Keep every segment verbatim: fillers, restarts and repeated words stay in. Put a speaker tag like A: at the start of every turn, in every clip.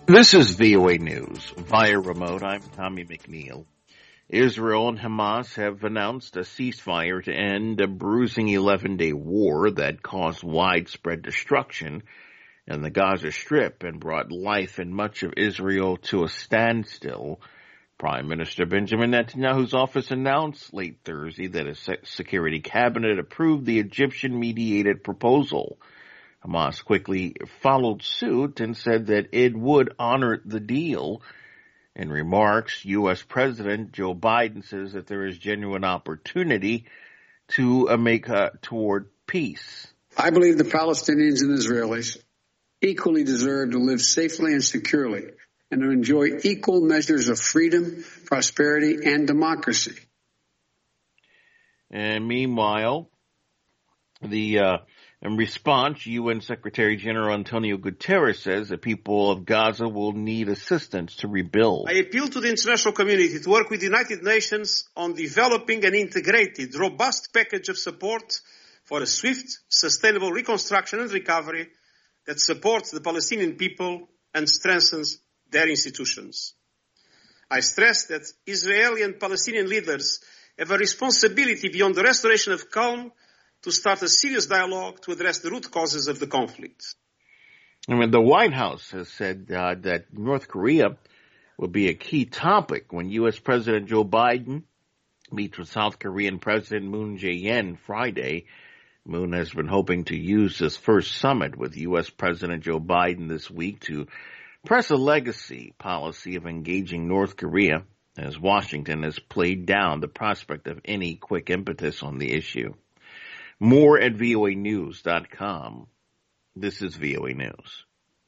A: This is V O A News. Via remote, I'm Tommy McNeil. Israel and Hamas have announced a ceasefire to end a bruising eleven-day war that caused widespread destruction in the Gaza Strip and brought life in much of Israel to a standstill. Prime Minister Benjamin Netanyahu's office announced late Thursday that a security cabinet approved the Egyptian-mediated proposal. Hamas quickly followed suit and said that it would honor the deal. In remarks, U S. President Joe Biden says that there is genuine opportunity to uh, make uh, toward peace.
B: I believe the Palestinians and Israelis equally deserve to live safely and securely and to enjoy equal measures of freedom, prosperity, and democracy.
A: And meanwhile, the uh, in response, U N Secretary General Antonio Guterres says the people of Gaza will need assistance to rebuild.
C: I appeal to the international community to work with the United Nations on developing an integrated, robust package of support for a swift, sustainable reconstruction and recovery that supports the Palestinian people and strengthens their institutions. I stress that Israeli and Palestinian leaders have a responsibility beyond the restoration of calm to start a serious dialogue to address the root causes of the conflict.
A: I mean, the White House has said uh, that North Korea will be a key topic when U S. President Joe Biden meets with South Korean President Moon Jae-in Friday. Moon has been hoping to use this first summit with U S. President Joe Biden this week to press a legacy policy of engaging North Korea, as Washington has played down the prospect of any quick impetus on the issue. More at V O A news dot com. This is V O A News.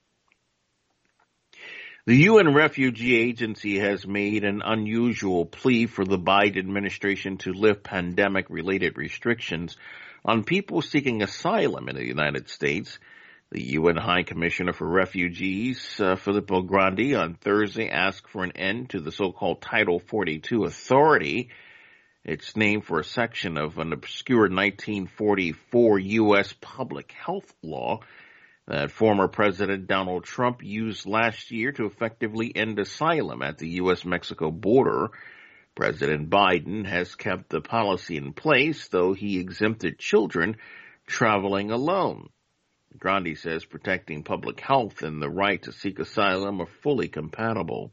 A: The U N Refugee Agency has made an unusual plea for the Biden administration to lift pandemic-related restrictions on people seeking asylum in the United States. The U N High Commissioner for Refugees, uh, Filippo Grandi, on Thursday asked for an end to the so-called Title forty-two authority. It's named for a section of an obscure nineteen forty-four U S public health law that former President Donald Trump used last year to effectively end asylum at the U S Mexico border. President Biden has kept the policy in place, though he exempted children traveling alone. Grandi says protecting public health and the right to seek asylum are fully compatible.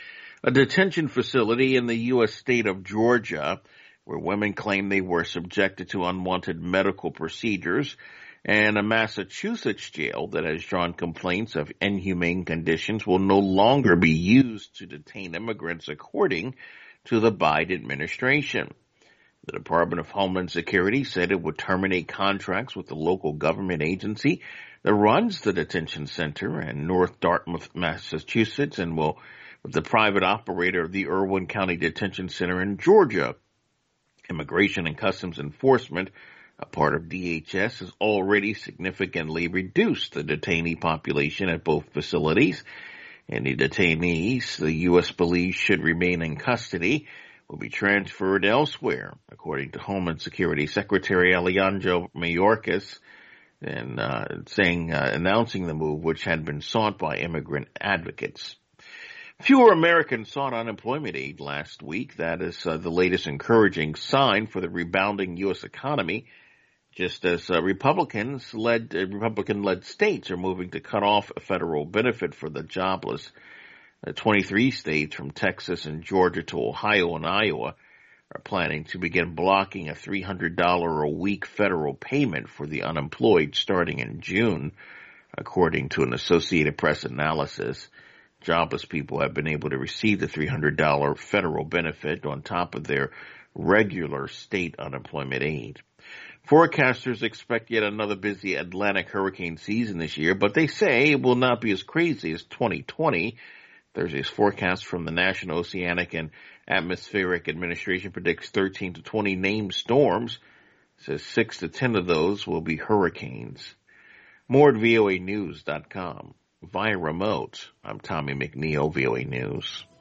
A: A detention facility in the U S state of Georgia where women claim they were subjected to unwanted medical procedures, and a Massachusetts jail that has drawn complaints of inhumane conditions will no longer be used to detain immigrants, according to the Biden administration. The Department of Homeland Security said it would terminate contracts with the local government agency that runs the detention center in North Dartmouth, Massachusetts, and will with the private operator of the Irwin County Detention Center in Georgia. Immigration and Customs Enforcement, a part of D H S, has already significantly reduced the detainee population at both facilities. Any detainees the U S believes should remain in custody will be transferred elsewhere, according to Homeland Security Secretary Alejandro Mayorkas, and uh, saying uh, announcing the move, which had been sought by immigrant advocates. Fewer Americans sought unemployment aid last week. That is uh, the latest encouraging sign for the rebounding U S economy, just as uh, Republicans-led uh, Republican-led states are moving to cut off a federal benefit for the jobless. Uh, twenty-three states from Texas and Georgia to Ohio and Iowa are planning to begin blocking a three hundred dollars a week federal payment for the unemployed starting in June, according to an Associated Press analysis. Jobless people have been able to receive the three hundred dollars federal benefit on top of their regular state unemployment aid. Forecasters expect yet another busy Atlantic hurricane season this year, but they say it will not be as crazy as twenty twenty. Thursday's forecast from the National Oceanic and Atmospheric Administration predicts thirteen to twenty named storms. It says six to ten of those will be hurricanes. More at V O A news dot com. Via remote, I'm Tommy McNeil, V O A News.